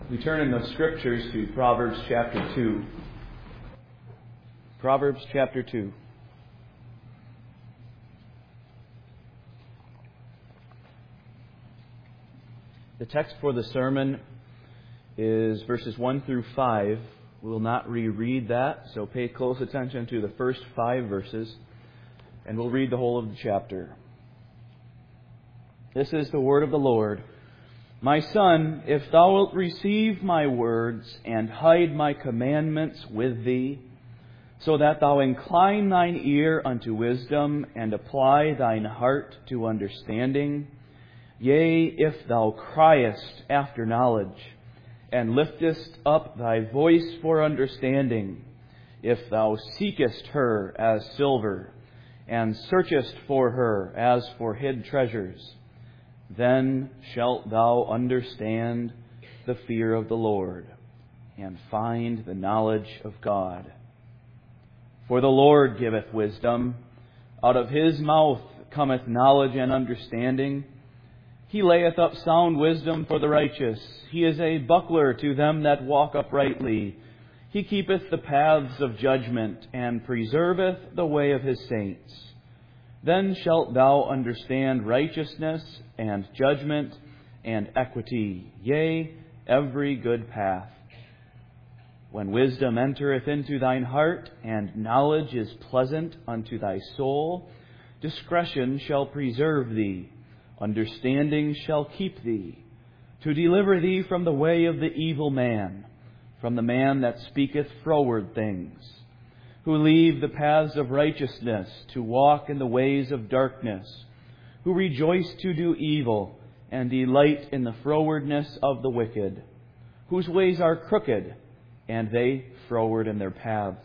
We turn in the Scriptures to Proverbs chapter 2. Proverbs chapter 2. The text for the sermon is verses 1 through 5. We will not reread that, so pay close attention to the first 5 verses, and we'll read the whole of the chapter. This is the word of the Lord. My son, if thou wilt receive my words and hide my commandments with thee, so that thou incline thine ear unto wisdom and apply thine heart to understanding, yea, if thou criest after knowledge, and liftest up thy voice for understanding, if thou seekest her as silver, and searchest for her as for hid treasures, then shalt thou understand the fear of the Lord, and find the knowledge of God. For the Lord giveth wisdom, out of his mouth cometh knowledge and understanding. He layeth up sound wisdom for the righteous. He is a buckler to them that walk uprightly. He keepeth the paths of judgment, and preserveth the way of his saints. Then shalt thou understand righteousness and judgment and equity, yea, every good path. When wisdom entereth into thine heart, and knowledge is pleasant unto thy soul, discretion shall preserve thee, understanding shall keep thee, to deliver thee from the way of the evil man, from the man that speaketh froward things, who leave the paths of righteousness to walk in the ways of darkness, who rejoice to do evil and delight in the frowardness of the wicked, whose ways are crooked, and they froward in their paths.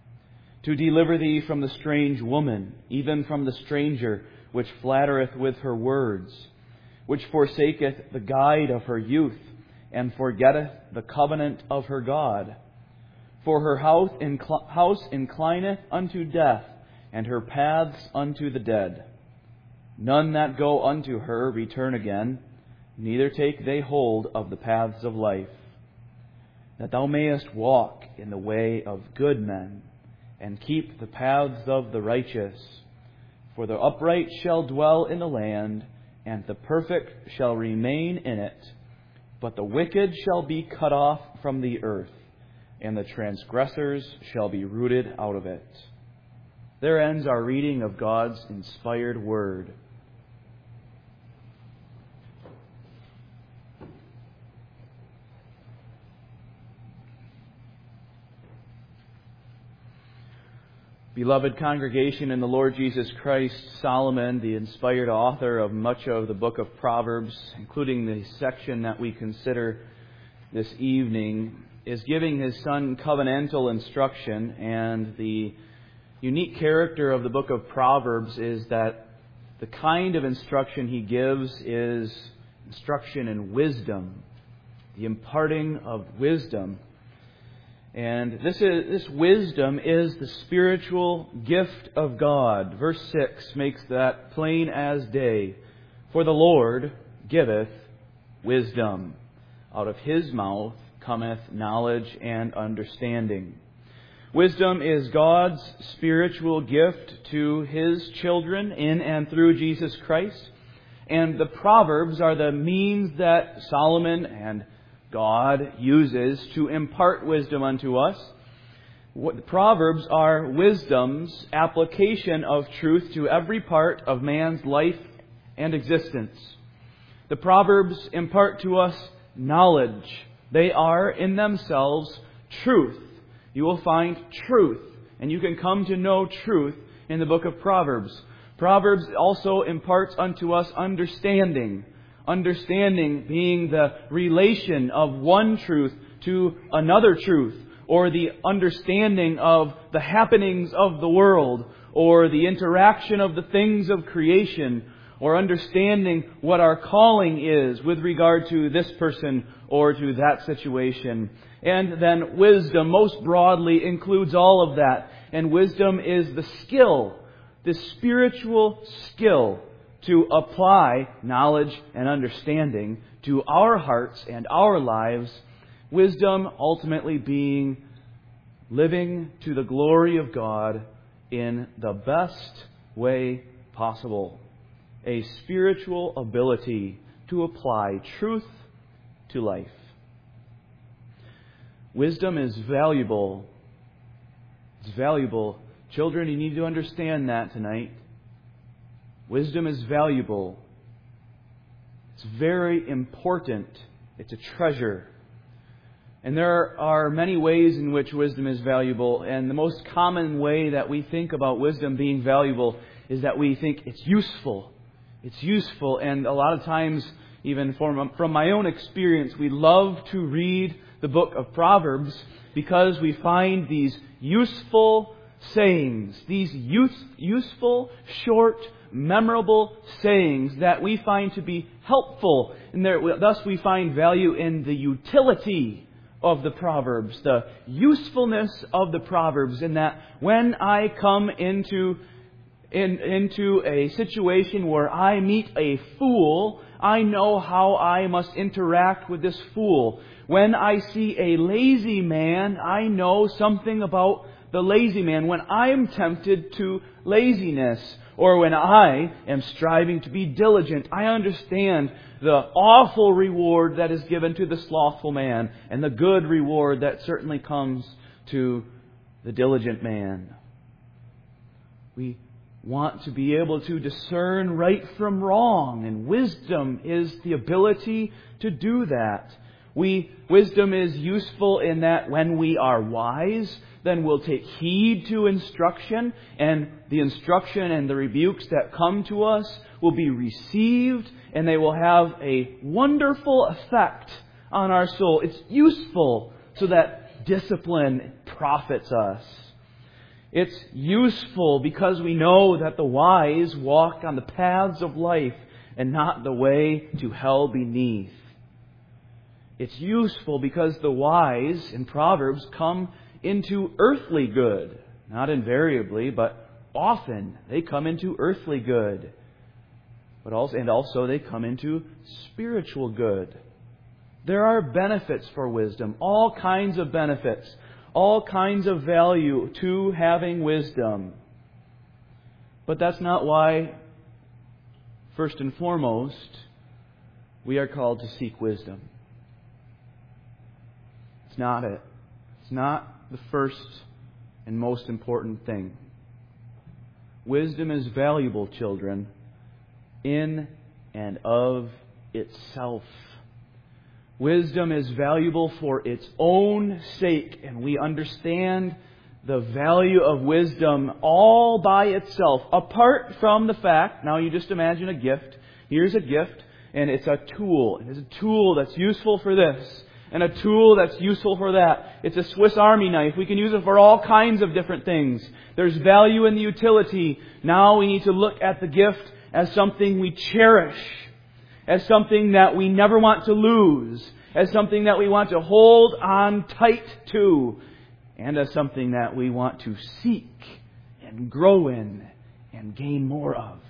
To deliver thee from the strange woman, even from the stranger, which flattereth with her words, which forsaketh the guide of her youth, and forgetteth the covenant of her God. For her house inclineth unto death, and her paths unto the dead. None that go unto her return again, neither take they hold of the paths of life. That thou mayest walk in the way of good men, and keep the paths of the righteous. For the upright shall dwell in the land, and the perfect shall remain in it. But the wicked shall be cut off from the earth, and the transgressors shall be rooted out of it. There ends our reading of God's inspired word. Beloved congregation in the Lord Jesus Christ, Solomon, the inspired author of much of the book of Proverbs, including the section that we consider this evening, is giving his son covenantal instruction. And the unique character of the book of Proverbs is that the kind of instruction he gives is instruction in wisdom, the imparting of wisdom. And this wisdom is the spiritual gift of God. Verse 6 makes that plain as day. For the Lord giveth wisdom. Out of his mouth cometh knowledge and understanding. Wisdom is God's spiritual gift to his children in and through Jesus Christ. And the Proverbs are the means that Solomon and God uses to impart wisdom unto us. The Proverbs are wisdom's application of truth to every part of man's life and existence. The Proverbs impart to us knowledge. They are in themselves truth. You will find truth, and you can come to know truth in the book of Proverbs. Proverbs also imparts unto us understanding. Understanding being the relation of one truth to another truth, or the understanding of the happenings of the world, or the interaction of the things of creation, or understanding what our calling is with regard to this person or to that situation. And then wisdom, most broadly, includes all of that. And wisdom is the skill, the spiritual skill to apply knowledge and understanding to our hearts and our lives Wisdom ultimately being living to the glory of God in the best way possible. A spiritual ability to apply truth to life. Wisdom is valuable. It's valuable. Children, you need to understand that tonight. Wisdom is valuable. It's very important. It's a treasure. And there are many ways in which wisdom is valuable. And the most common way that we think about wisdom being valuable is that we think it's useful. It's useful. And a lot of times, even from my own experience, we love to read the book of Proverbs because we find these useful sayings, these useful, short, memorable sayings that we find to be helpful. And thus we find value in the utility of the Proverbs, the usefulness of the Proverbs, in that when I come into a situation where I meet a fool, I know how I must interact with this fool. When I see a lazy man, I know something about the lazy man. When I am tempted to laziness, or when I am striving to be diligent, I understand the awful reward that is given to the slothful man, and the good reward that certainly comes to the diligent man. We want to be able to discern right from wrong, and wisdom is the ability to do that. Wisdom is useful in that when we are wise, then we'll take heed to instruction, and the instruction and the rebukes that come to us will be received, and they will have a wonderful effect on our soul. It's useful so that discipline profits us. It's useful because we know that the wise walk on the paths of life and not the way to hell beneath. It's useful because the wise in Proverbs come into earthly good. Not invariably, but often they come into earthly good. But also they come into spiritual good. There are benefits for wisdom, all kinds of benefits, all kinds of value to having wisdom. But that's not why, first and foremost, we are called to seek wisdom. It's not it. It's not the first and most important thing. Wisdom is valuable, children, in and of itself. Wisdom is valuable for its own sake, and we understand the value of wisdom all by itself, apart from the fact, now you just imagine a gift. Here's a gift, and it's a tool. It's a tool that's useful for this, and a tool that's useful for that. It's a Swiss Army knife. We can use it for all kinds of different things. There's value in the utility. Now we need to look at the gift as something we cherish, as something that we never want to lose, as something that we want to hold on tight to, and as something that we want to seek and grow in and gain more of.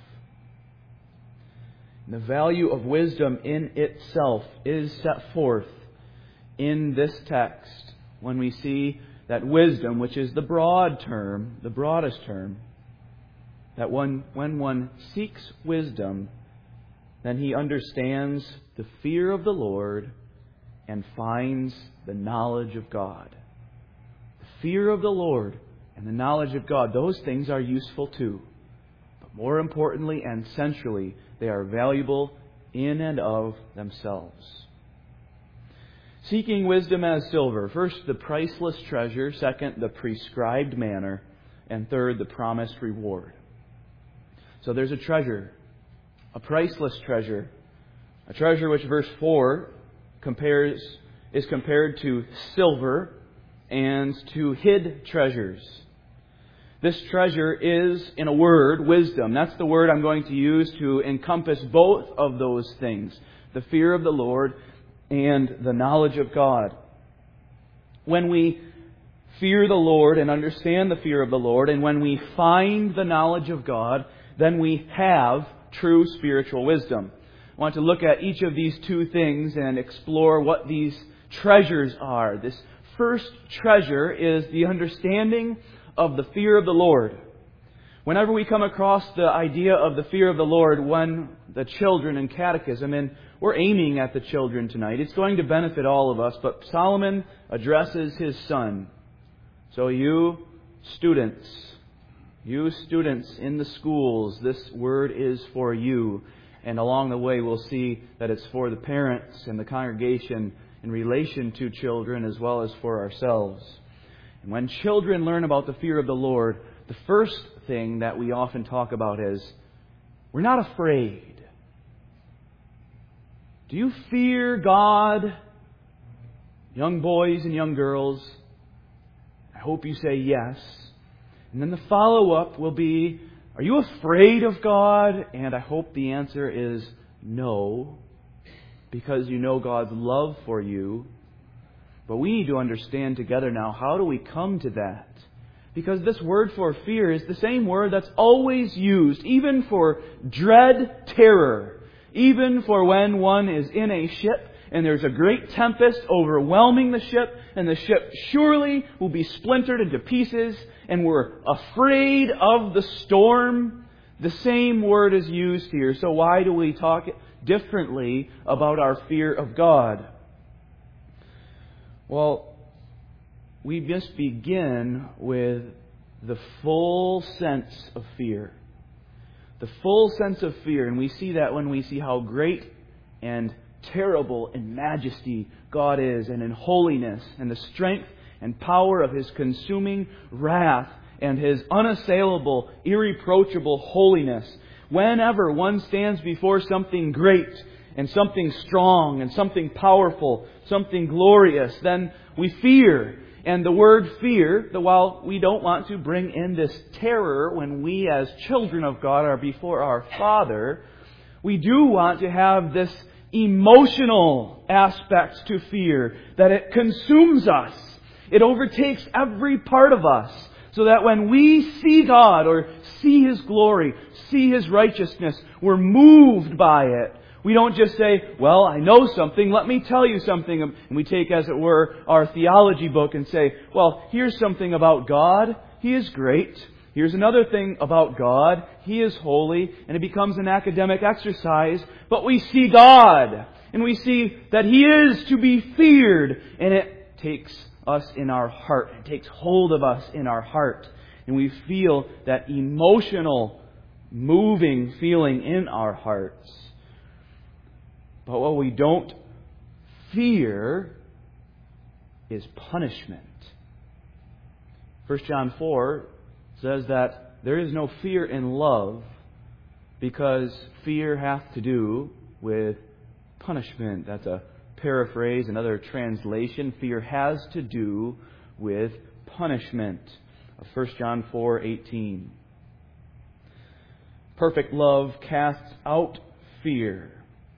The value of wisdom in itself is set forth in this text when we see that wisdom, which is the broad term, the broadest term, that when one seeks wisdom, then he understands the fear of the Lord and finds the knowledge of God. The fear of the Lord and the knowledge of God, those things are useful too. But more importantly and centrally, they are valuable in and of themselves. Seeking wisdom as silver. First, the priceless treasure. Second, the prescribed manner. And third, the promised reward. So there's a treasure. A priceless treasure. A treasure which verse 4 is compared to silver and to hid treasures. This treasure is, in a word, wisdom. That's the word I'm going to use to encompass both of those things. The fear of the Lord and the knowledge of God. When we fear the Lord and understand the fear of the Lord, and when we find the knowledge of God, then we have true spiritual wisdom. I want to look at each of these two things and explore what these treasures are. This first treasure is the understanding of the fear of the Lord. Whenever we come across the idea of the fear of the Lord when the children in catechism, and we're aiming at the children tonight, it's going to benefit all of us, but Solomon addresses his son. So you students in the schools, this word is for you. And along the way we'll see that it's for the parents and the congregation in relation to children as well as for ourselves. And when children learn about the fear of the Lord, the first thing that we often talk about is, we're not afraid. Do you fear God? Young boys and young girls, I hope you say yes. And then the follow-up will be, are you afraid of God? And I hope the answer is no, because you know God's love for you. But we need to understand together now, how do we come to that? Because this word for fear is the same word that's always used, even for dread terror. Even for when one is in a ship and there's a great tempest overwhelming the ship, and the ship surely will be splintered into pieces, and we're afraid of the storm. The same word is used here. So why do we talk differently about our fear of God? Well, we must begin with the full sense of fear. The full sense of fear. And we see that when we see how great and terrible in majesty God is, and in holiness, and the strength and power of His consuming wrath, and His unassailable, irreproachable holiness. Whenever one stands before something great, and something strong, and something powerful, something glorious, then we fear. And the word fear, while we don't want to bring in this terror when we as children of God are before our Father, we do want to have this emotional aspect to fear, that it consumes us. It overtakes every part of us, so that when we see God or see His glory, see His righteousness, we're moved by it. We don't just say, well, I know something, let me tell you something. And we take, as it were, our theology book and say, well, here's something about God. He is great. Here's another thing about God. He is holy. And it becomes an academic exercise. But we see God. And we see that He is to be feared. And it takes us in our heart. It takes hold of us in our heart. And we feel that emotional, moving feeling in our hearts. But what we don't fear is punishment. 1 John 4 says that there is no fear in love, because fear hath to do with punishment. That's a paraphrase, another translation. Fear has to do with punishment. 1 John 4:18. Perfect love casts out fear.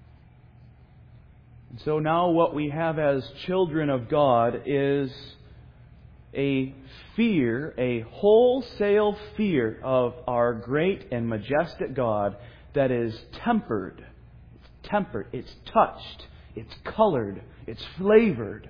And so now what we have as children of God is a fear, a wholesale fear of our great and majestic God that is tempered. It's tempered, it's touched, it's colored, it's flavored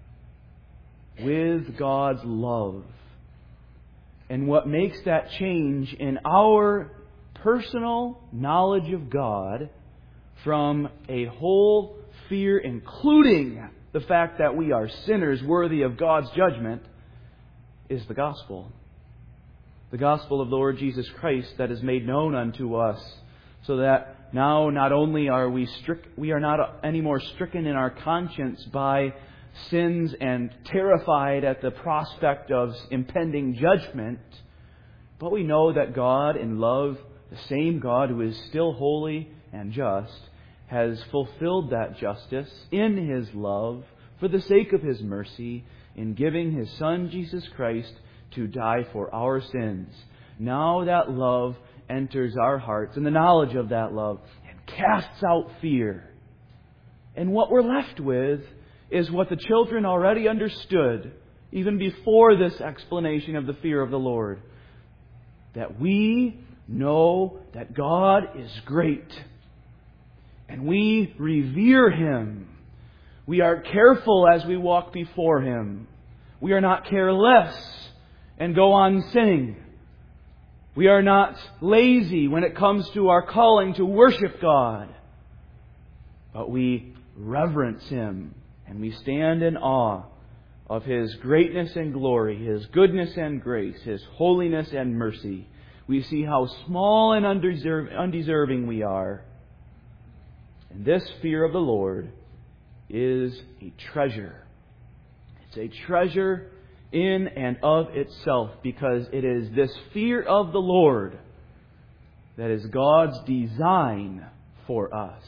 with God's love. And what makes that change in our personal knowledge of God from a whole fear, including the fact that we are sinners worthy of God's judgment, is the gospel. The gospel of the Lord Jesus Christ that is made known unto us, so that now not only are we are not anymore stricken in our conscience by sins and terrified at the prospect of impending judgment, but we know that God in love, the same God who is still holy and just, has fulfilled that justice in His love for the sake of His mercy in giving His Son Jesus Christ to die for our sins. Now that love enters our hearts, and the knowledge of that love, and casts out fear. And what we're left with is what the children already understood even before this explanation of the fear of the Lord. That we know that God is great. And we revere Him. We are careful as we walk before Him. We are not careless and go on sinning. We are not lazy when it comes to our calling to worship God. But we reverence Him and we stand in awe of His greatness and glory, His goodness and grace, His holiness and mercy. We see how small and undeserving we are. And this fear of the Lord is a treasure. It's a treasure in and of itself, because it is this fear of the Lord that is God's design for us.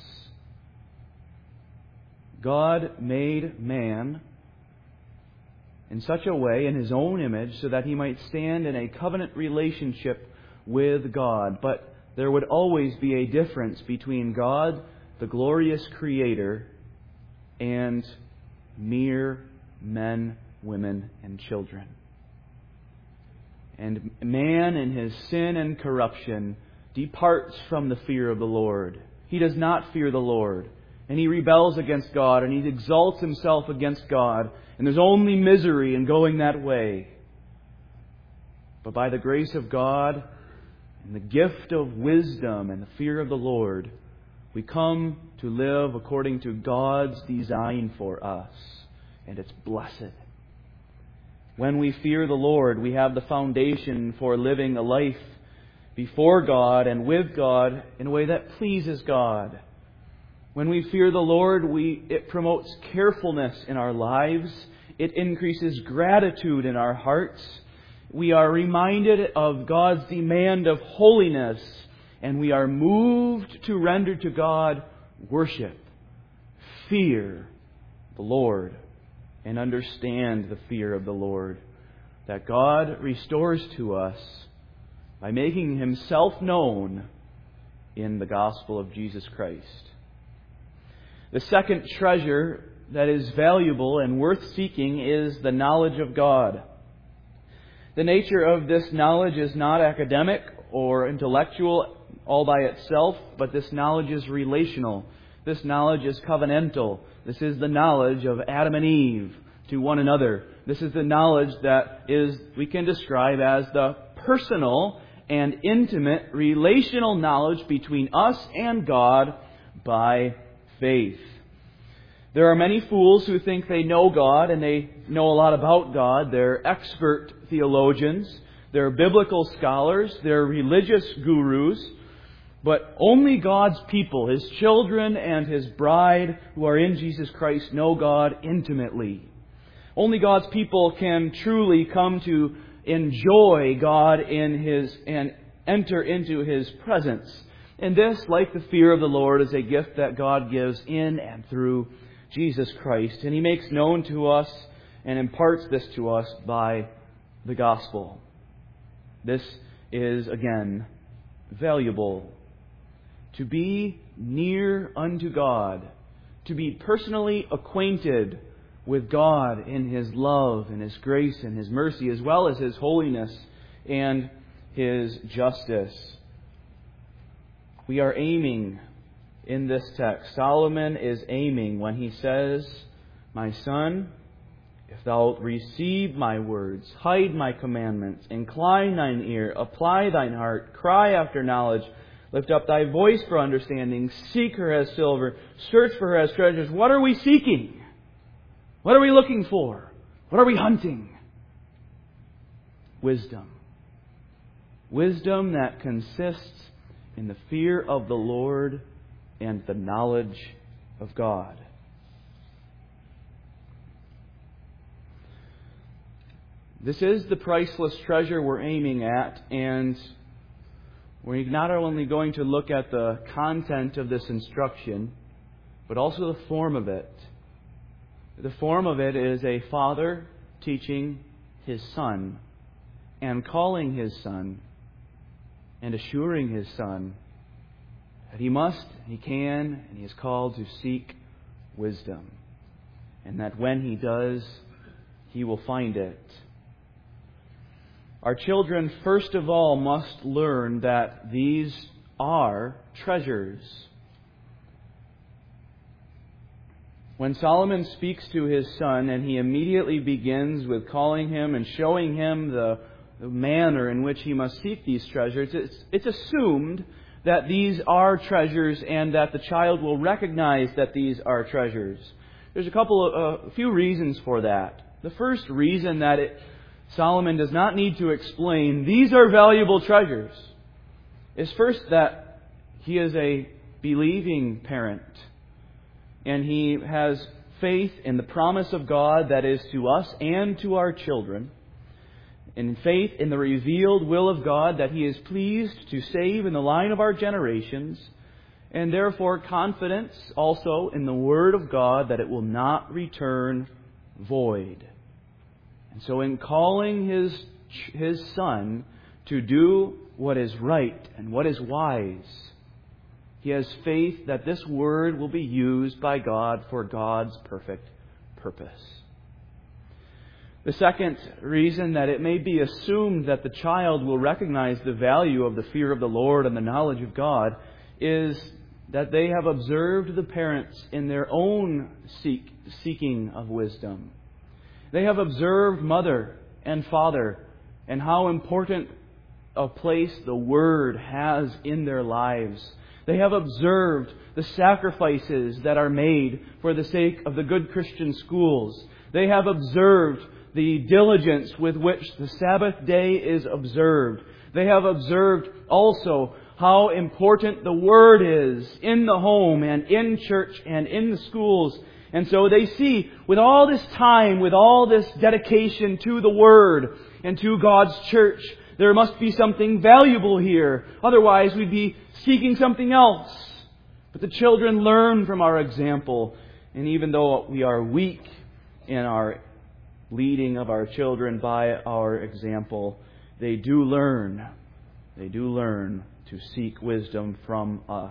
God made man in such a way, in His own image, so that he might stand in a covenant relationship with God. But there would always be a difference between God, the glorious Creator, and mere men, women, and children. And man in his sin and corruption departs from the fear of the Lord. He does not fear the Lord. And he rebels against God, and he exalts himself against God. And there's only misery in going that way. But by the grace of God and the gift of wisdom and the fear of the Lord, we come to live according to God's design for us. And it's blessed. When we fear the Lord, we have the foundation for living a life before God and with God in a way that pleases God. When we fear the Lord, it promotes carefulness in our lives. It increases gratitude in our hearts. We are reminded of God's demand of holiness, and we are moved to render to God worship. Fear the Lord and understand the fear of the Lord that God restores to us by making Himself known in the gospel of Jesus Christ. The second treasure that is valuable and worth seeking is the knowledge of God. The nature of this knowledge is not academic or intellectual all by itself, but this knowledge is relational. This knowledge is covenantal. This is the knowledge of Adam and Eve to one another. This is the knowledge that we can describe as the personal and intimate relational knowledge between us and God by faith. There are many fools who think they know God and they know a lot about God. They're expert theologians. They're biblical scholars. They're religious gurus. But only God's people, His children and His bride who are in Jesus Christ, know God intimately. Only God's people can truly come to enjoy God and enter into His presence. And this, like the fear of the Lord, is a gift that God gives in and through Jesus Christ. And He makes known to us and imparts this to us by the gospel. This is, again, valuable. To be near unto God, to be personally acquainted with God in His love and His grace and His mercy, as well as His holiness and His justice. We are aiming in this text. Solomon is aiming when he says, "My son, if thou wilt receive my words, hide my commandments, incline thine ear, apply thine heart, cry after knowledge, lift up thy voice for understanding, seek her as silver, search for her as treasures." What are we seeking? What are we looking for? What are we hunting? Wisdom. Wisdom that consists in the fear of the Lord and the knowledge of God. This is the priceless treasure we're aiming at, and we're not only going to look at the content of this instruction, but also the form of it. The form of it is a father teaching his son and calling his son and assuring his son that he must, he can, and he is called to seek wisdom. And that when he does, he will find it. Our children, first of all, must learn that these are treasures. When Solomon speaks to his son, and he immediately begins with calling him and showing him the manner in which he must seek these treasures, it's assumed that these are treasures and that the child will recognize that these are treasures. There's a few reasons for that. The first reason that Solomon does not need to explain these are valuable treasures is first that he is a believing parent and he has faith in the promise of God that is to us and to our children, and faith in the revealed will of God that He is pleased to save in the line of our generations, and therefore confidence also in the Word of God that it will not return void. And so in calling his son to do what is right and what is wise, he has faith that this Word will be used by God for God's perfect purpose. The second reason that it may be assumed that the child will recognize the value of the fear of the Lord and the knowledge of God is that they have observed the parents in their own seeking of wisdom. They have observed mother and father and how important a place the Word has in their lives. They have observed the sacrifices that are made for the sake of the good Christian schools. They have observed the diligence with which the Sabbath day is observed. They have observed also how important the Word is in the home and in church and in the schools. And so they see, with all this time, with all this dedication to the Word and to God's church, there must be something valuable here. Otherwise, we'd be seeking something else. But the children learn from our example. And even though we are weak in our leading of our children by our example, they do learn. They do learn to seek wisdom from us.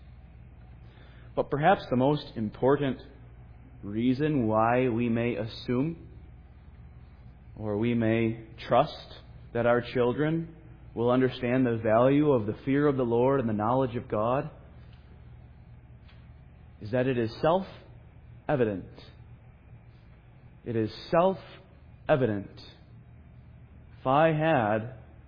But perhaps the most important reason why we may assume or we may trust that our children will understand the value of the fear of the Lord and the knowledge of God is that it is self-evident. It is self-evident. If I had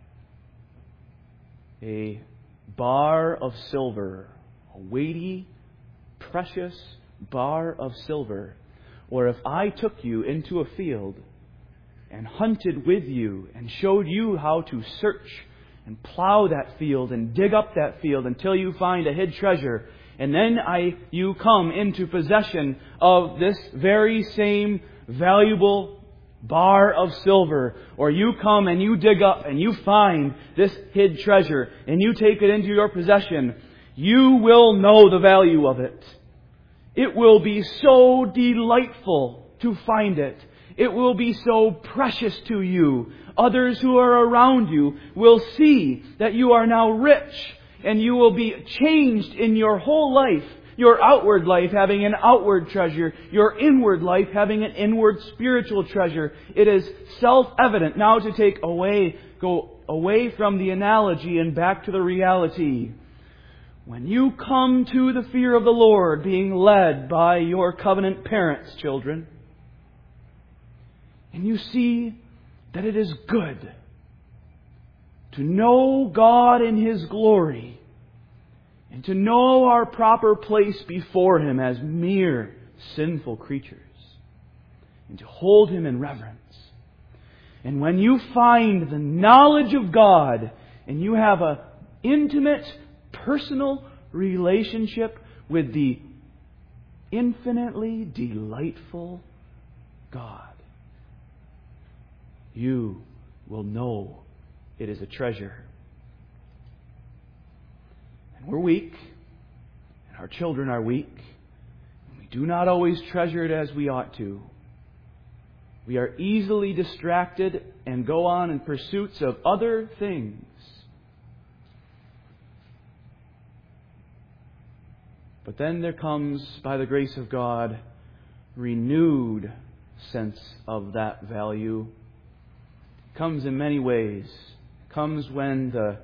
a bar of silver, a weighty, precious bar of silver, or if I took you into a field and hunted with you and showed you how to search and plow that field and dig up that field until you find a hid treasure, and then you come into possession of this very same valuable bar of silver, or you come and you dig up and you find this hid treasure and you take it into your possession, you will know the value of it. It will be so delightful to find it. It will be so precious to you. Others who are around you will see that you are now rich, and you will be changed in your whole life. Your outward life having an outward treasure. Your inward life having an inward spiritual treasure. It is self-evident. Now to go away from the analogy and back to the reality. When you come to the fear of the Lord, being led by your covenant parents, children, and you see that it is good to know God in His glory and to know our proper place before Him as mere sinful creatures and to hold Him in reverence. And when you find the knowledge of God and you have an intimate, personal relationship with the infinitely delightful God, you will know it is a treasure. And we're weak, and our children are weak, and we do not always treasure it as we ought to. We are easily distracted and go on in pursuits of other things. But then there comes, by the grace of God, renewed sense of that value. It comes in many ways. It comes when the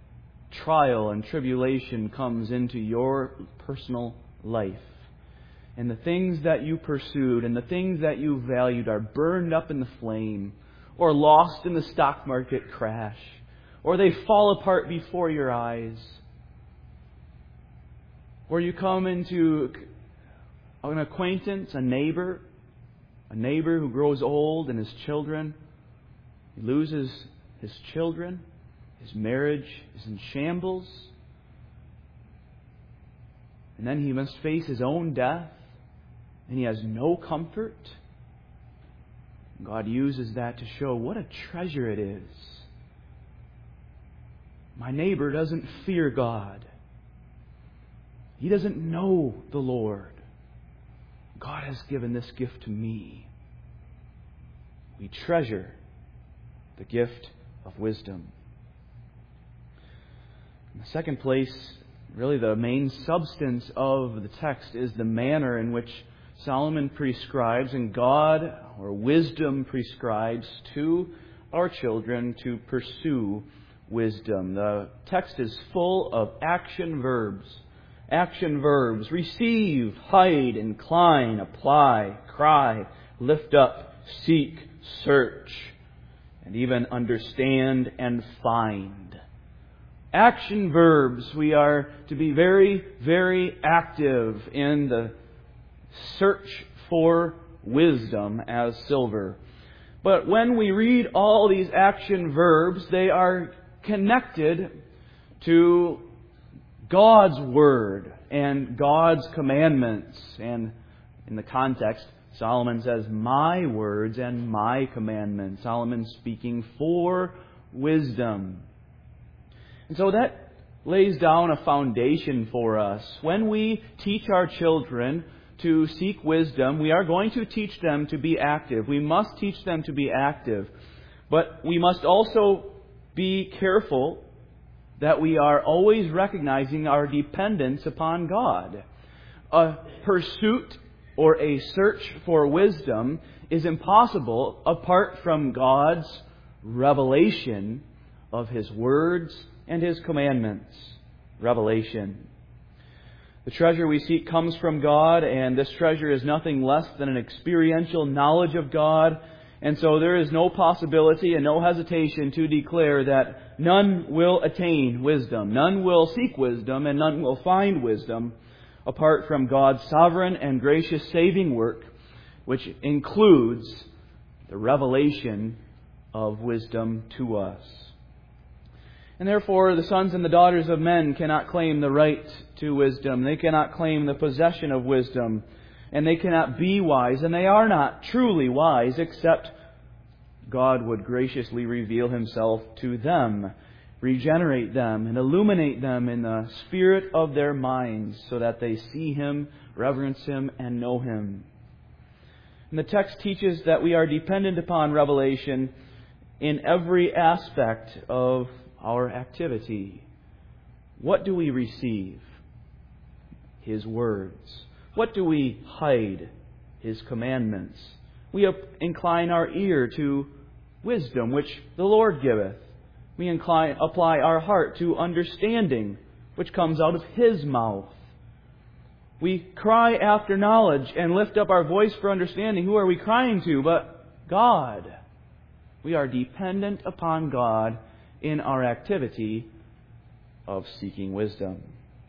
trial and tribulation comes into your personal life. and the things that you pursued and the things that you valued are burned up in the flame, or lost in the stock market crash, or they fall apart before your eyes, or you come into an acquaintance, a neighbor who grows old and his children, he loses his children, his marriage is in shambles, and then he must face his own death, and he has no comfort. God uses that to show what a treasure it is. My neighbor doesn't fear God. He doesn't know the Lord. God has given this gift to me. We treasure the gift of wisdom. In the second place, really the main substance of the text is the manner in which Solomon prescribes and God, or wisdom, prescribes to our children to pursue wisdom. The text is full of action verbs. Action verbs: receive, hide, incline, apply, cry, lift up, seek, search, and even understand and find. Action verbs. We are to be very, very active in the search for wisdom as silver. But when we read all these action verbs, they are connected to God's Word and God's commandments. And in the context, Solomon says, my words and my commandments. Solomon speaking for wisdom. And so that lays down a foundation for us. When we teach our children to seek wisdom, we are going to teach them to be active. We must teach them to be active. But we must also be careful that we are always recognizing our dependence upon God. A pursuit or a search for wisdom is impossible apart from God's revelation of His words and His commandments. Revelation. The treasure we seek comes from God, and this treasure is nothing less than an experiential knowledge of God. And so there is no possibility and no hesitation to declare that none will attain wisdom, none will seek wisdom, and none will find wisdom apart from God's sovereign and gracious saving work, which includes the revelation of wisdom to us. And therefore, the sons and the daughters of men cannot claim the right to wisdom. They cannot claim the possession of wisdom. And they cannot be wise, and they are not truly wise, except God would graciously reveal Himself to them, regenerate them, and illuminate them in the spirit of their minds, so that they see Him, reverence Him, and know Him. And the text teaches that we are dependent upon revelation in every aspect of our activity. What do we receive? His words. What do we hide? His commandments. We incline our ear to wisdom, which the Lord giveth. We apply our heart to understanding, which comes out of His mouth. We cry after knowledge and lift up our voice for understanding. Who are we crying to but God? We are dependent upon God in our activity of seeking wisdom.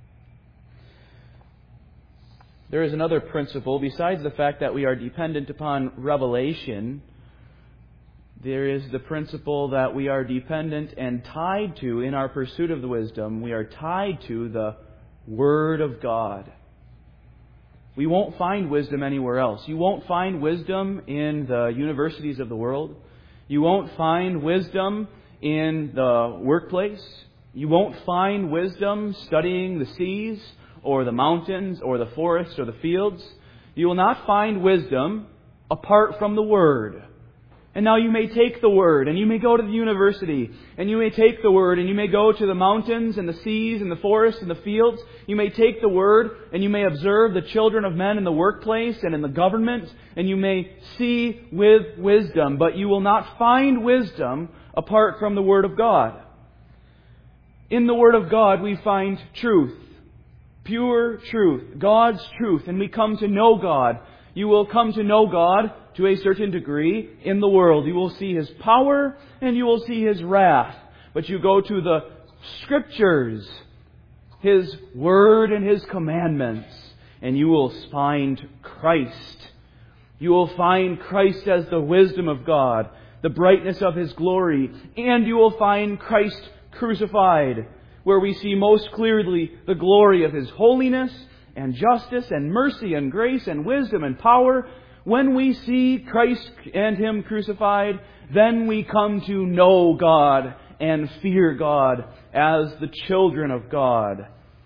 There is another principle. Besides the fact that we are dependent upon revelation, there is the principle that we are dependent and tied to, in our pursuit of the wisdom, we are tied to the Word of God. We won't find wisdom anywhere else. You won't find wisdom in the universities of the world. You won't find wisdom in the workplace. You won't find wisdom studying the seas or the mountains or the forests or the fields. You will not find wisdom apart from the Word. And now you may take the Word and you may go to the university and you may take the Word and you may go to the mountains and the seas and the forests and the fields. You may take the Word and you may observe the children of men in the workplace and in the government, and you may see with wisdom, but you will not find wisdom apart from the Word of God. In the Word of God we find truth, pure truth, God's truth, and we come to know God. You will come to know God to a certain degree in the world. You will see His power and you will see His wrath. But you go to the Scriptures, His Word and His commandments, and you will find Christ. You will find Christ as the wisdom of God, the brightness of His glory, and you will find Christ crucified, where we see most clearly the glory of His holiness and justice and mercy and grace and wisdom and power. When we see Christ and Him crucified, then we come to know God and fear God as the children of God.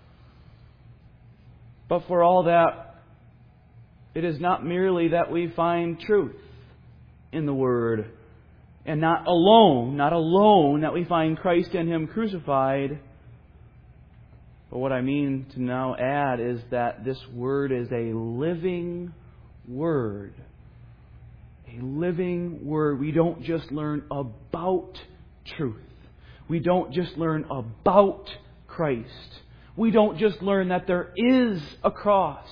But for all that, it is not merely that we find truth in the Word, and not alone that we find Christ and Him crucified. But what I mean to now add is that this Word is a living Word. A living Word. We don't just learn about truth. We don't just learn about Christ. We don't just learn that there is a cross.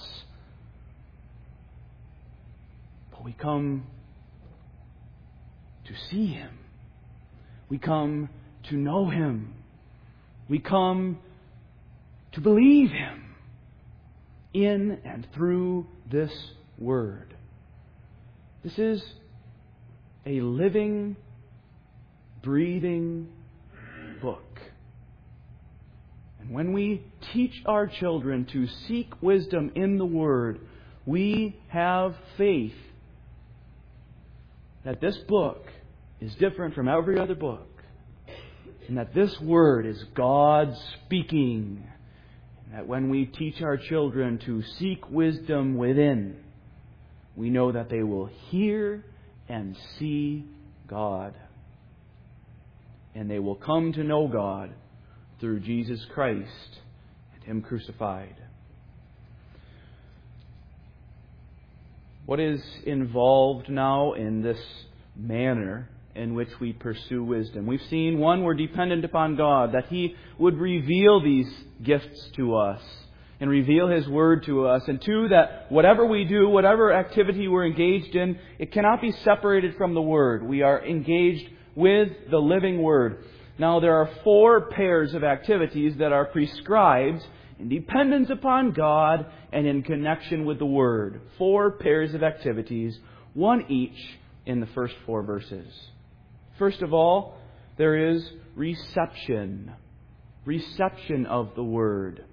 But we come to see Him. We come to know Him. We come to believe Him in and through this Word. This is a living, breathing book. And when we teach our children to seek wisdom in the Word, we have faith that this book is different from every other book, and that this Word is God speaking. And that when we teach our children to seek wisdom within, we know that they will hear and see God. And they will come to know God through Jesus Christ and Him crucified. What is involved now in this manner in which we pursue wisdom? We've seen, one, we're dependent upon God, that He would reveal these gifts to us and reveal His Word to us. And two, that whatever we do, whatever activity we're engaged in, it cannot be separated from the Word. We are engaged with the living Word. Now, there are 4 pairs of activities that are prescribed in dependence upon God and in connection with the Word. 4 pairs of activities, one each in the first 4 verses. First of all, there is reception. Reception of the Word.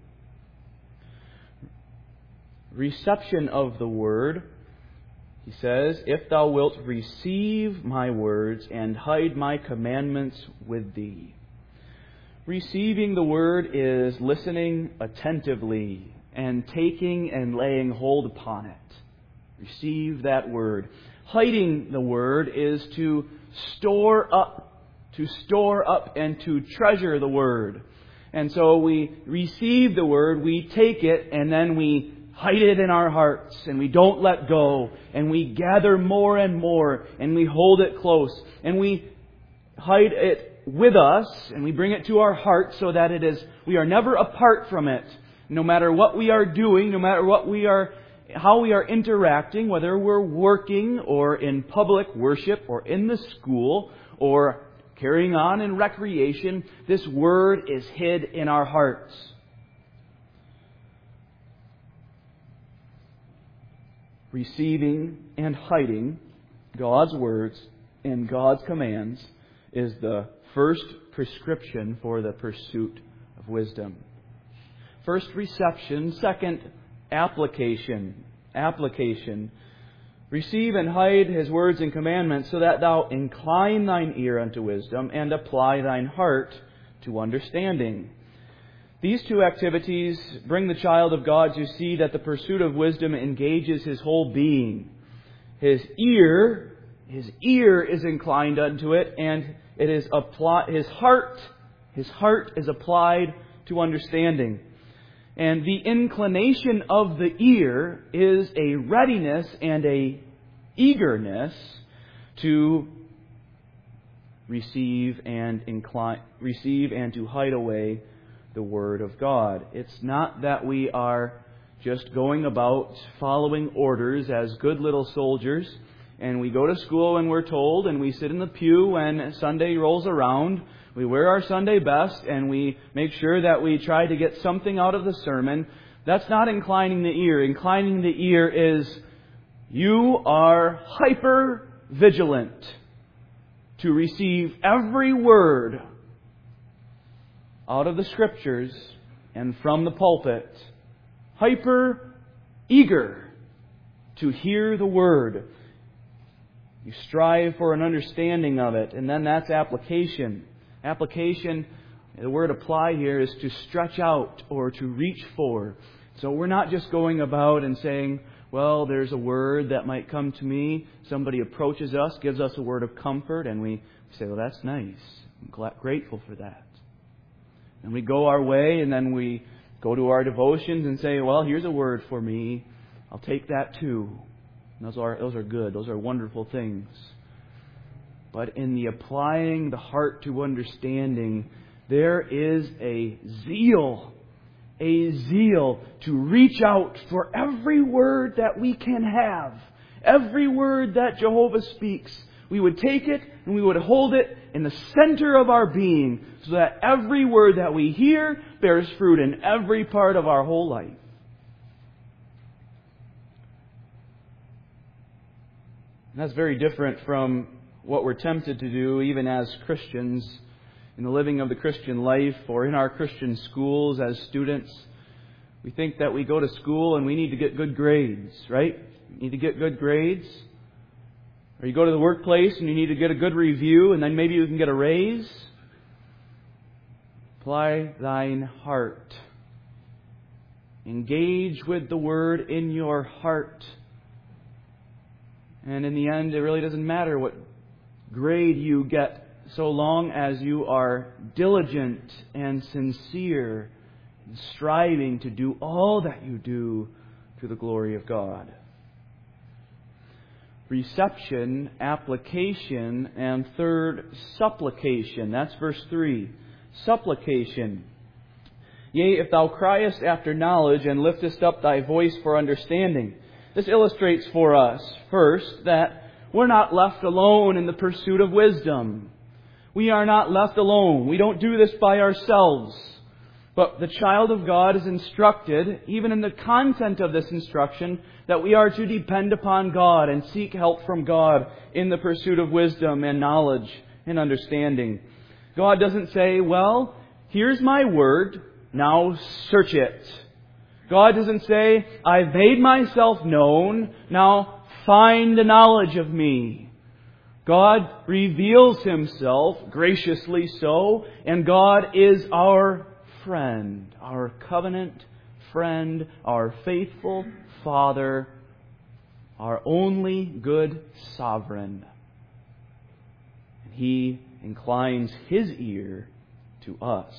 Reception of the Word. He says, "If thou wilt receive my words and hide my commandments with thee." Receiving the Word is listening attentively and taking and laying hold upon it. Receive that Word. Hiding the Word is to store up and to treasure the Word. And so we receive the Word, we take it, and then we hide it in our hearts, and we don't let go, and we gather more and more, and we hold it close, and we hide it with us, and we bring it to our heart so that we are never apart from it. No matter what we are doing, no matter how we are interacting, whether we're working or in public worship or in the school or carrying on in recreation, this Word is hid in our hearts. Receiving and hiding God's words and God's commands is the first prescription for the pursuit of wisdom. First, reception. Second, application. Application. Receive and hide His words and commandments, so that thou incline thine ear unto wisdom and apply thine heart to understanding. These 2 activities bring the child of God to see that the pursuit of wisdom engages his whole being. His ear is inclined unto it, and it is his heart is applied to understanding. And the inclination of the ear is a readiness and a eagerness to receive and to hide away the Word of God. It's not that we are just going about following orders as good little soldiers, and we go to school when we're told, and we sit in the pew when Sunday rolls around. We wear our Sunday best, and we make sure that we try to get something out of the sermon. That's not inclining the ear. Inclining the ear is you are hyper vigilant to receive every word out of the Scriptures and from the pulpit. Hyper eager to hear the Word. You strive for an understanding of it, and then that's application. Application, the word apply here, is to stretch out or to reach for. So we're not just going about and saying, well, there's a word that might come to me. Somebody approaches us, gives us a word of comfort, and we say, well, that's nice. I'm grateful for that. And we go our way, and then we go to our devotions and say, well, here's a word for me. I'll take that too. And those are good. Those are wonderful things. But in the applying the heart to understanding, there is a zeal to reach out for every word that we can have. Every word that Jehovah speaks. We would take it and we would hold it in the center of our being so that every word that we hear bears fruit in every part of our whole life. And that's very different from what we're tempted to do even as Christians in the living of the Christian life or in our Christian schools as students. We think that we go to school and we need to get good grades, right? You need to get good grades. Or you go to the workplace and you need to get a good review and then maybe you can get a raise. Apply thine heart. Engage with the Word in your heart. And in the end, it really doesn't matter what grade you get so long as you are diligent and sincere in striving to do all that you do to the glory of God. Reception, application, and third, supplication. That's verse 3. Supplication. Yea, if thou criest after knowledge and liftest up thy voice for understanding. This illustrates for us, first, that we're not left alone in the pursuit of wisdom. We are not left alone. We don't do this by ourselves. But the child of God is instructed, even in the content of this instruction, that we are to depend upon God and seek help from God in the pursuit of wisdom and knowledge and understanding. God doesn't say, well, here's my word, now search it. God doesn't say, I've made myself known, now find the knowledge of me. God reveals Himself, graciously so, and God is our friend, our covenant friend, our faithful Father, our only good sovereign. And He inclines His ear to us.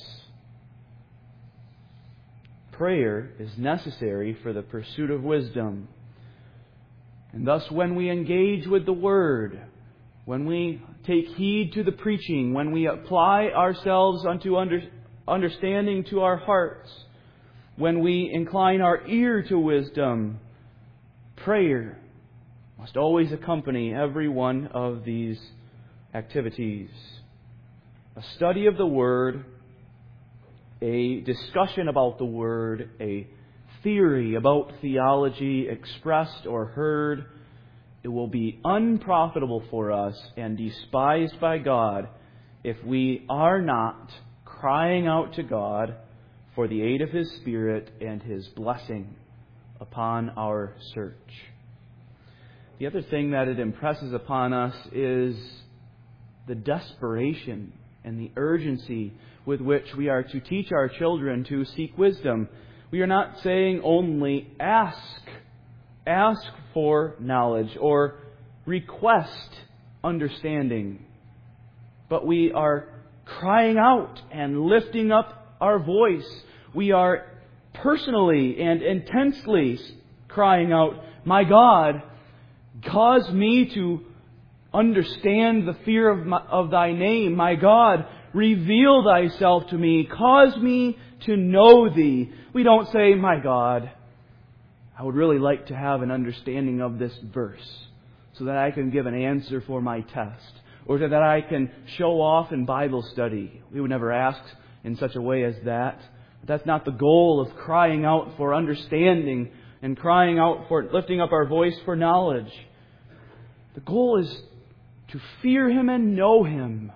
Prayer is necessary for the pursuit of wisdom. And thus when we engage with the Word, when we take heed to the preaching, when we apply ourselves unto understanding to our hearts, when we incline our ear to wisdom, prayer must always accompany every one of these activities. A study of the Word, a discussion about the Word, a theory about theology expressed or heard, it will be unprofitable for us and despised by God if we are not crying out to God for the aid of His Spirit and His blessing upon our search. The other thing that it impresses upon us is the desperation and the urgency with which we are to teach our children to seek wisdom. We are not saying only ask for knowledge or request understanding, but we are crying out and lifting up our voice. We are personally and intensely crying out, my God, cause me to understand the fear of Thy name. My God, reveal Thyself to me. Cause me to know Thee. We don't say, my God, I would really like to have an understanding of this verse so that I can give an answer for my test, or that I can show off in Bible study. We would never ask in such a way as that. But that's not the goal of crying out for understanding and crying out for lifting up our voice for knowledge. The goal is to fear Him and know Him.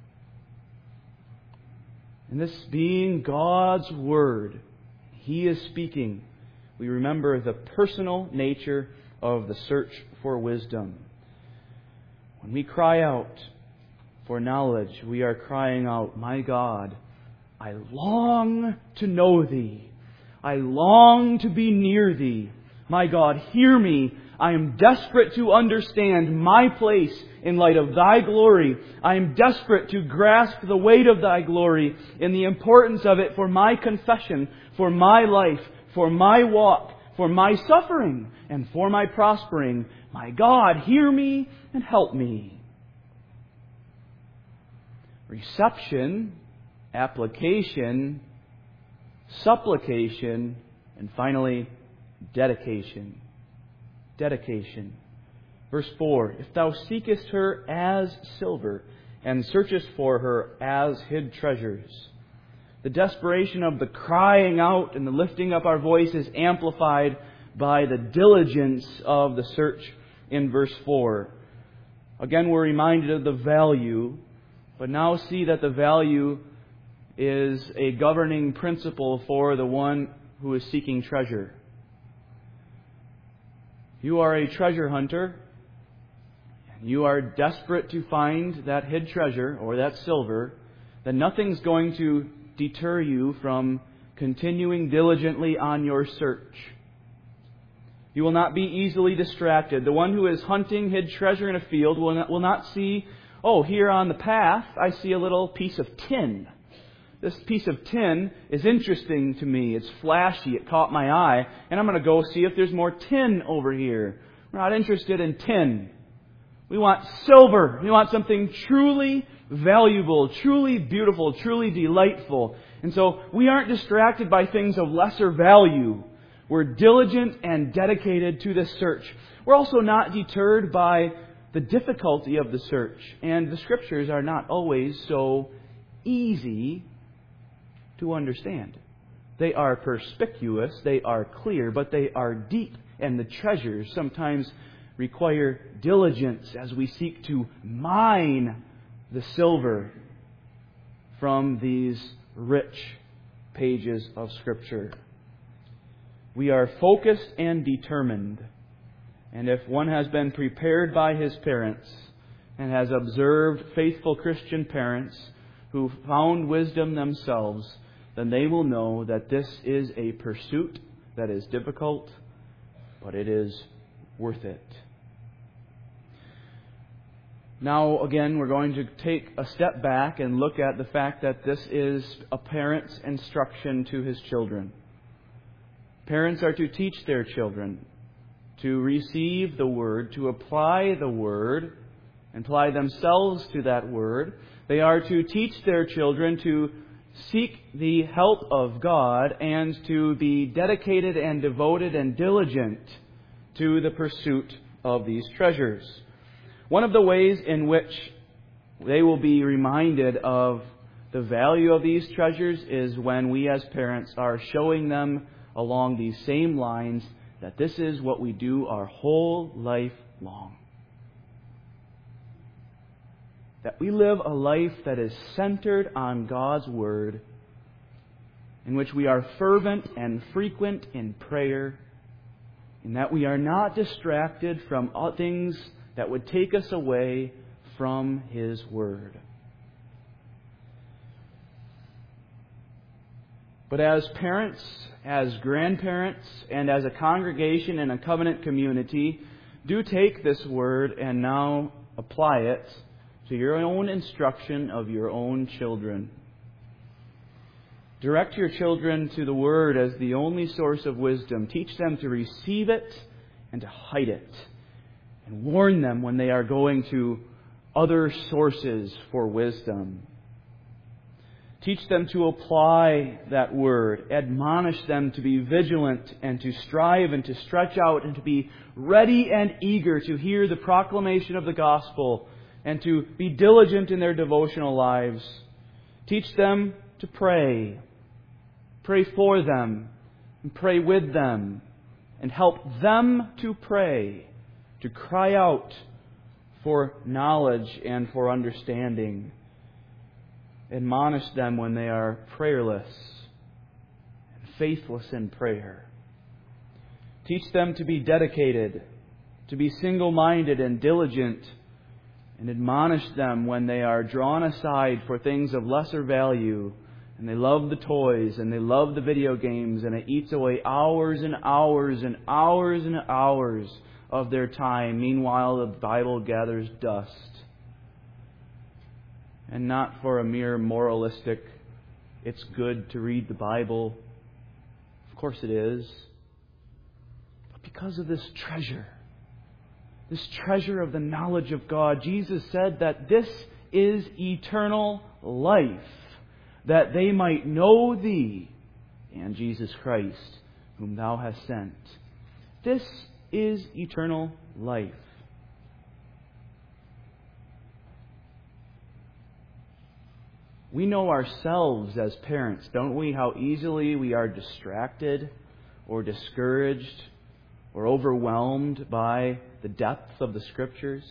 And this being God's Word, He is speaking. We remember the personal nature of the search for wisdom. When we cry out for knowledge, we are crying out, my God, I long to know Thee. I long to be near Thee. My God, hear me. I am desperate to understand my place in light of Thy glory. I am desperate to grasp the weight of Thy glory and the importance of it for my confession, for my life, for my walk, for my suffering, and for my prospering. My God, hear me and help me. Reception, application, supplication, and finally, dedication. Dedication. Verse 4, if thou seekest her as silver, and searchest for her as hid treasures. The desperation of the crying out and the lifting up our voice is amplified by the diligence of the search in verse 4. Again, we're reminded of the value, but now see that the value is a governing principle for the one who is seeking treasure. You are a treasure hunter. You are desperate to find that hid treasure or that silver. Then nothing's going to deter you from continuing diligently on your search. You will not be easily distracted. The one who is hunting hid treasure in a field will not see, oh, here on the path I see a little piece of tin. This piece of tin is interesting to me. It's flashy. It caught my eye. And I'm going to go see if there's more tin over here. We're not interested in tin. We want silver. We want something truly valuable, truly beautiful, truly delightful. And so we aren't distracted by things of lesser value. We're diligent and dedicated to this search. We're also not deterred by the difficulty of the search. And the Scriptures are not always so easy to understand. They are perspicuous, they are clear, but they are deep. And the treasures sometimes require diligence as we seek to mine the silver from these rich pages of Scripture. We are focused and determined. And if one has been prepared by his parents and has observed faithful Christian parents who found wisdom themselves, then they will know that this is a pursuit that is difficult, but it is worth it. Now, again, we're going to take a step back and look at the fact that this is a parent's instruction to his children. Parents are to teach their children to receive the Word, to apply the Word, and apply themselves to that Word. They are to teach their children to seek the help of God and to be dedicated and devoted and diligent to the pursuit of these treasures. One of the ways in which they will be reminded of the value of these treasures is when we as parents are showing them along these same lines that this is what we do our whole life long. That we live a life that is centered on God's Word, in which we are fervent and frequent in prayer, and that we are not distracted from things that would take us away from His Word. But as parents, as grandparents, and as a congregation and a covenant community, do take this Word and now apply it to your own instruction of your own children. Direct your children to the Word as the only source of wisdom. Teach them to receive it and to hide it. And warn them when they are going to other sources for wisdom. Teach them to apply that word. Admonish them to be vigilant and to strive and to stretch out and to be ready and eager to hear the proclamation of the gospel and to be diligent in their devotional lives. Teach them to pray. Pray for them and pray with them and help them to pray, to cry out for knowledge and for understanding. Admonish them when they are prayerless and faithless in prayer. Teach them to be dedicated, to be single-minded and diligent, and admonish them when they are drawn aside for things of lesser value, and they love the toys, and they love the video games, and it eats away hours and hours and hours and hours of their time. Meanwhile, the Bible gathers dust. And not for a mere moralistic, it's good to read the Bible. Of course it is. But because of this treasure of the knowledge of God, Jesus said that this is eternal life, that they might know Thee and Jesus Christ, whom Thou hast sent. This is eternal life. We know ourselves as parents, don't we, how easily we are distracted or discouraged or overwhelmed by the depth of the Scriptures.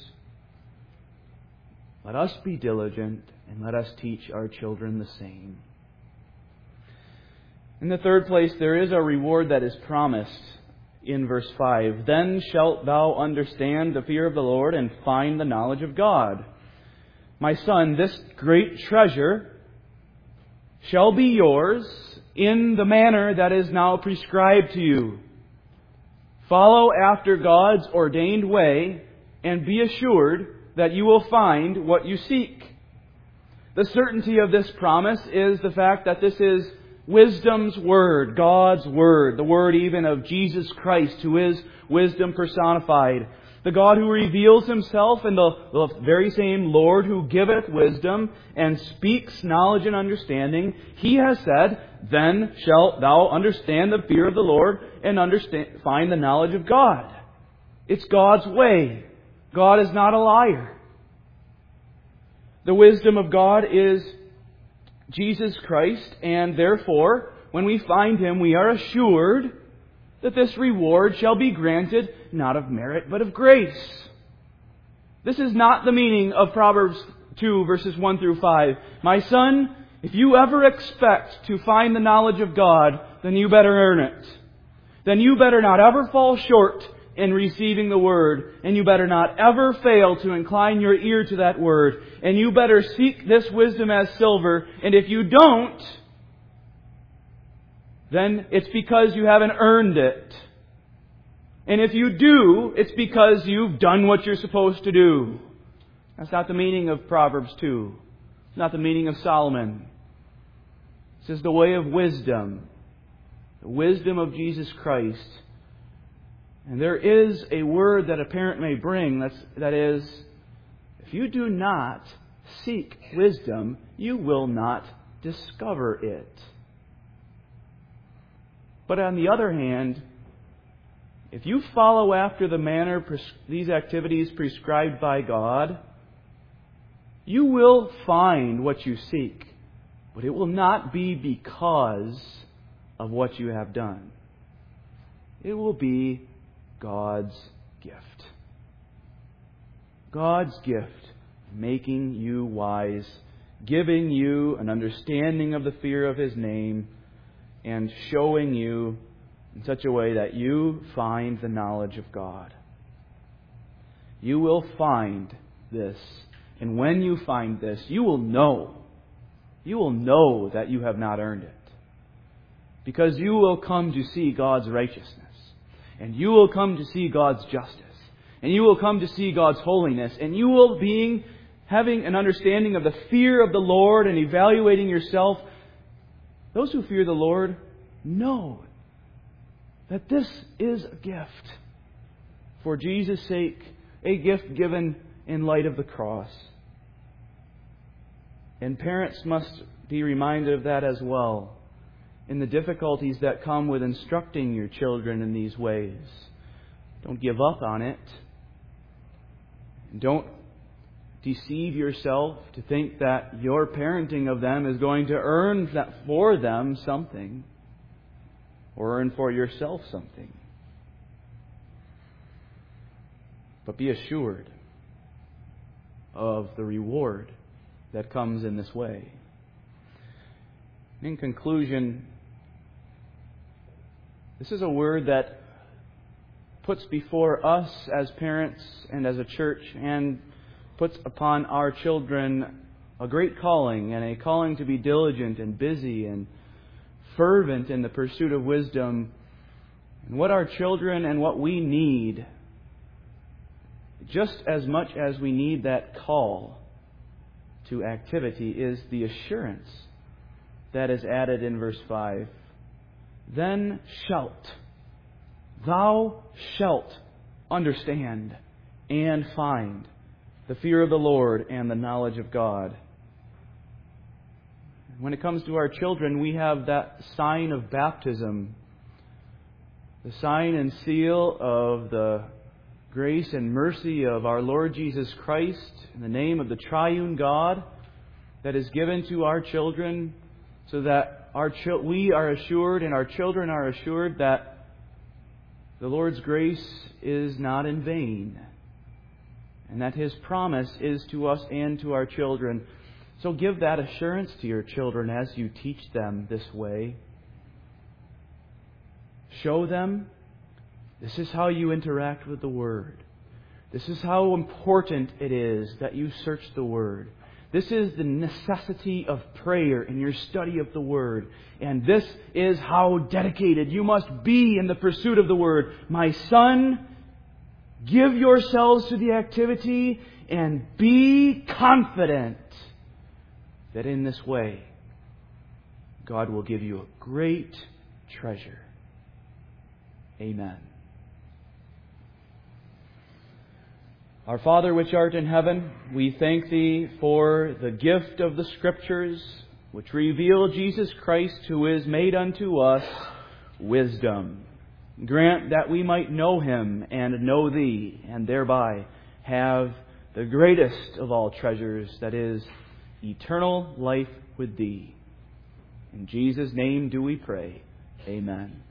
Let us be diligent and let us teach our children the same. In the third place, there is a reward that is promised in verse 5. Then shalt thou understand the fear of the Lord and find the knowledge of God. My son, this great treasure shall be yours in the manner that is now prescribed to you. Follow after God's ordained way and be assured that you will find what you seek. The certainty of this promise is the fact that this is wisdom's word, God's word, the word even of Jesus Christ, who is wisdom personified. The God who reveals Himself and the very same Lord who giveth wisdom and speaks knowledge and understanding. He has said, then shalt thou understand the fear of the Lord and find the knowledge of God. It's God's way. God is not a liar. The wisdom of God is Jesus Christ, and therefore, when we find Him, we are assured that this reward shall be granted not of merit, but of grace. This is not the meaning of Proverbs 2, verses 1 through 5. My son, if you ever expect to find the knowledge of God, then you better earn it. Then you better not ever fall short in receiving the Word, and you better not ever fail to incline your ear to that Word, and you better seek this wisdom as silver, and if you don't, then it's because you haven't earned it. And if you do, it's because you've done what you're supposed to do. That's not the meaning of Proverbs 2. It's not the meaning of Solomon. This is the way of wisdom. The wisdom of Jesus Christ. And there is a word that a parent may bring, that is, if you do not seek wisdom, you will not discover it. But on the other hand, if you follow after the manner, these activities prescribed by God, you will find what you seek. But it will not be because of what you have done. It will be God's gift. God's gift, making you wise, giving you an understanding of the fear of His name, and showing you in such a way that you find the knowledge of God. You will find this. And when you find this, you will know. You will know that you have not earned it. Because you will come to see God's righteousness. And you will come to see God's justice. And you will come to see God's holiness. And you will, having an understanding of the fear of the Lord and evaluating yourself, those who fear the Lord know that this is a gift. For Jesus' sake, a gift given in light of the cross. And parents must be reminded of that as well, in the difficulties that come with instructing your children in these ways. Don't give up on it. Don't deceive yourself to think that your parenting of them is going to earn for them something, or earn for yourself something. But be assured of the reward that comes in this way. In conclusion, this is a word that puts before us as parents and as a church, and puts upon our children a great calling, and a calling to be diligent and busy and fervent in the pursuit of wisdom. And what our children and what we need, just as much as we need that call to activity, is the assurance that is added in verse 5. Then thou shalt understand and find the fear of the Lord and the knowledge of God. When it comes to our children, we have that sign of baptism, the sign and seal of the grace and mercy of our Lord Jesus Christ in the name of the triune God that is given to our children, so that we are assured and our children are assured that the Lord's grace is not in vain, and that His promise is to us and to our children. So give that assurance to your children as you teach them this way. Show them this is how you interact with the Word. This is how important it is that you search the Word. This is the necessity of prayer in your study of the Word. And this is how dedicated you must be in the pursuit of the Word. My son, give yourselves to the activity and be confident that in this way God will give you a great treasure. Amen. Our Father which art in heaven, we thank Thee for the gift of the Scriptures, which reveal Jesus Christ, who is made unto us wisdom. Grant that we might know Him and know Thee, and thereby have the greatest of all treasures, that is, eternal life with Thee. In Jesus' name do we pray. Amen.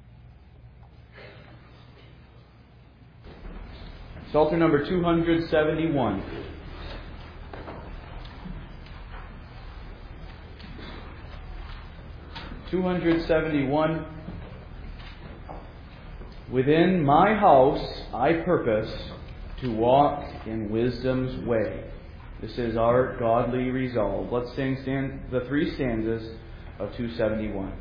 Psalter number 271. Within my house I purpose to walk in wisdom's way. This is our godly resolve. Let's sing the three stanzas of 271.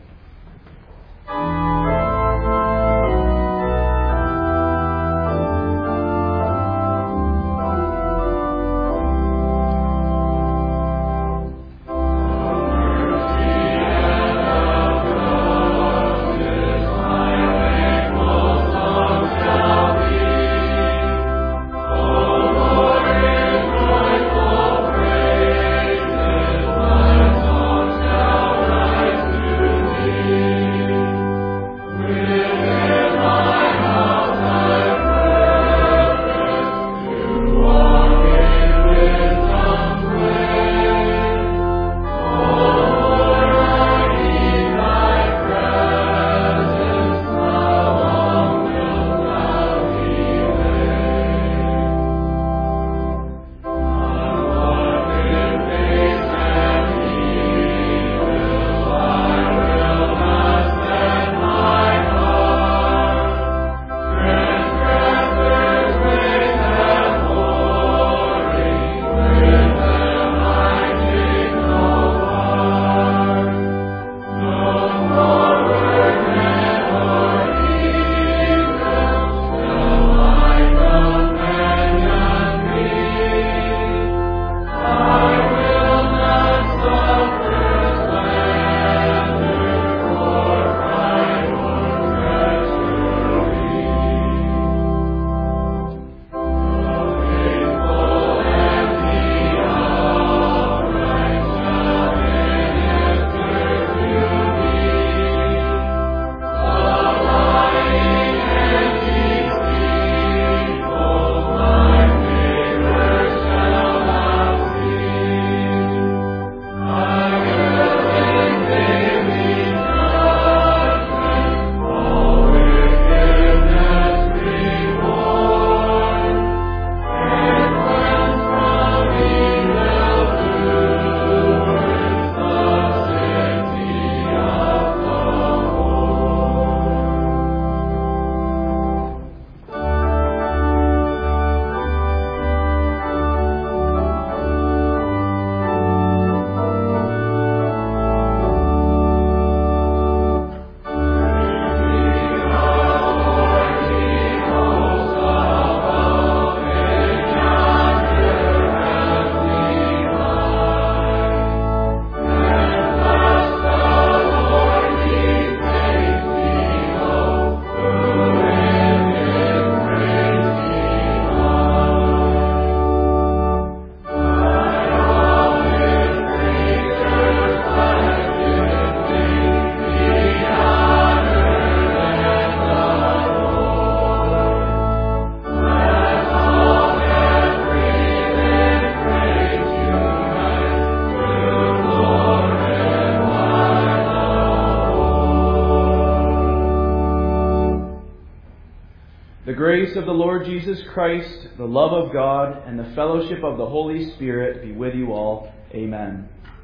grace of the Lord Jesus Christ, the love of God, and the fellowship of the Holy Spirit be with you all. Amen.